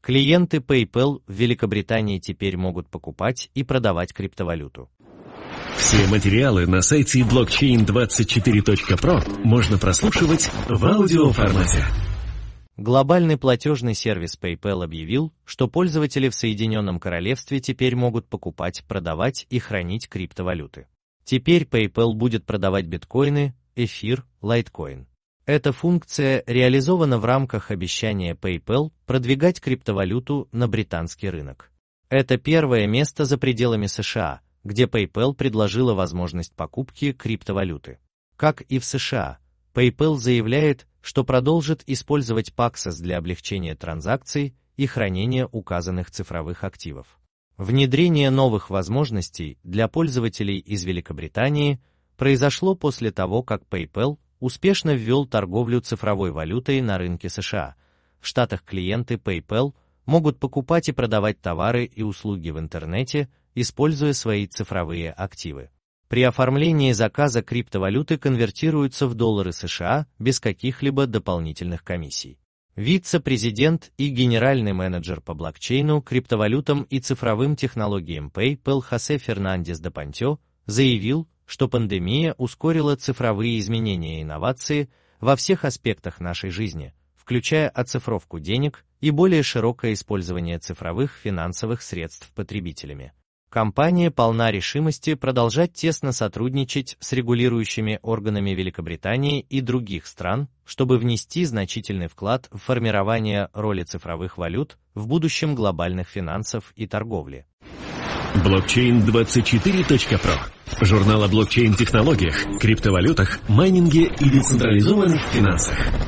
Клиенты PayPal в Великобритании теперь могут покупать и продавать криптовалюту. Все материалы на сайте blockchain24.pro можно прослушивать в аудиоформате. Глобальный платежный сервис PayPal объявил, что пользователи в Соединенном Королевстве теперь могут покупать, продавать и хранить криптовалюты. Теперь PayPal будет продавать биткоины, эфир, лайткоин. Эта функция реализована в рамках обещания PayPal продвигать криптовалюту на британский рынок. Это первое место за пределами США, где PayPal предложила возможность покупки криптовалюты. Как и в США, PayPal заявляет, что продолжит использовать Paxos для облегчения транзакций и хранения указанных цифровых активов. Внедрение новых возможностей для пользователей из Великобритании произошло после того, как PayPal успешно ввел торговлю цифровой валютой на рынке США. В Штатах клиенты PayPal могут покупать и продавать товары и услуги в интернете, используя свои цифровые активы. При оформлении заказа криптовалюты конвертируются в доллары США без каких-либо дополнительных комиссий. Вице-президент и генеральный менеджер по блокчейну, криптовалютам и цифровым технологиям PayPal Хосе Фернандес де Пантё заявил, что пандемия ускорила цифровые изменения и инновации во всех аспектах нашей жизни, включая оцифровку денег и более широкое использование цифровых финансовых средств потребителями. Компания полна решимости продолжать тесно сотрудничать с регулирующими органами Великобритании и других стран, чтобы внести значительный вклад в формирование роли цифровых валют в будущем глобальных финансов и торговли. Blockchain24.pro – журнал о блокчейн-технологиях, криптовалютах, майнинге и децентрализованных финансах.